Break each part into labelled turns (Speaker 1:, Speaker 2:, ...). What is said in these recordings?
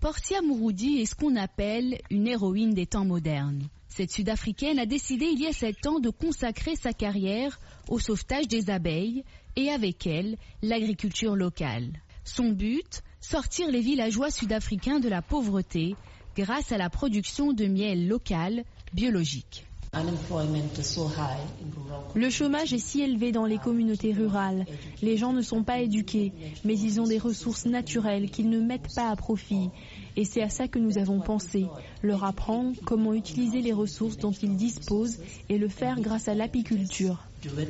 Speaker 1: Portia Mouroudi est ce qu'on appelle une héroïne des temps modernes. Cette Sud-Africaine a décidé il y a 7 ans de consacrer sa carrière au sauvetage des abeilles et avec elle, l'agriculture locale. Son but, sortir les villageois sud-africains de la pauvreté grâce à la production de miel local, biologique.
Speaker 2: Le chômage est si élevé dans les communautés rurales. Les gens ne sont pas éduqués, mais ils ont des ressources naturelles qu'ils ne mettent pas à profit. Et c'est à ça que nous avons pensé, leur apprendre comment utiliser les ressources dont ils disposent et le faire grâce à l'apiculture.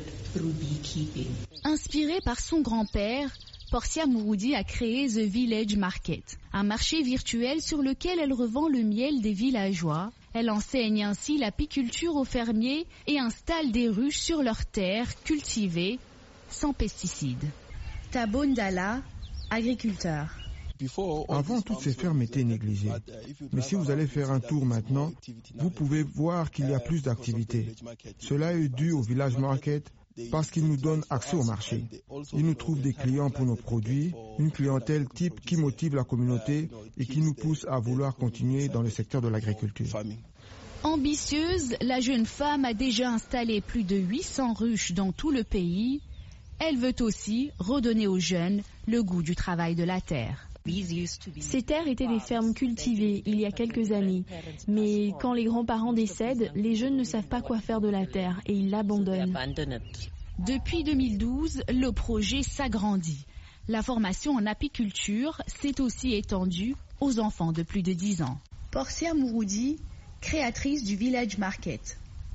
Speaker 1: Inspirée par son grand-père, Portia Mouroudi a créé The Village Market, un marché virtuel sur lequel elle revend le miel des villageois. Elle enseigne ainsi l'apiculture aux fermiers et installe des ruches sur leurs terres cultivées sans pesticides. Thabo Ndala, agriculteur.
Speaker 3: Avant, toutes ces fermes étaient négligées. Mais si vous allez faire un tour maintenant, vous pouvez voir qu'il y a plus d'activités. Cela est dû au Village Market parce qu'il nous donne accès au marché. Il nous trouve des clients pour nos produits, une clientèle type qui motive la communauté et qui nous pousse à vouloir continuer dans le secteur de l'agriculture.
Speaker 1: Ambitieuse, la jeune femme a déjà installé plus de 800 ruches dans tout le pays. Elle veut aussi redonner aux jeunes le goût du travail de la terre.
Speaker 2: Ces terres étaient des fermes cultivées il y a quelques années. Mais quand les grands-parents décèdent, les jeunes ne savent pas quoi faire de la terre et ils l'abandonnent.
Speaker 1: Depuis 2012, le projet s'agrandit. La formation en apiculture s'est aussi étendue aux enfants de plus de 10 ans. Portia Mouroudi, créatrice du Village Market.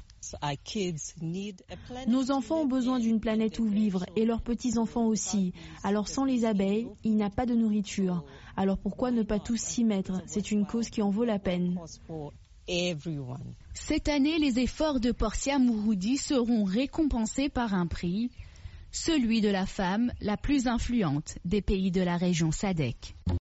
Speaker 2: Nos enfants ont besoin d'une planète où vivre et leurs petits-enfants aussi. Alors sans les abeilles, il n'y a pas de nourriture. Alors pourquoi ne pas tous s'y mettre? C'est une cause qui en vaut la peine.
Speaker 1: Cette année, les efforts de Portia Mouroudi seront récompensés par un prix, celui de la femme la plus influente des pays de la région SADC.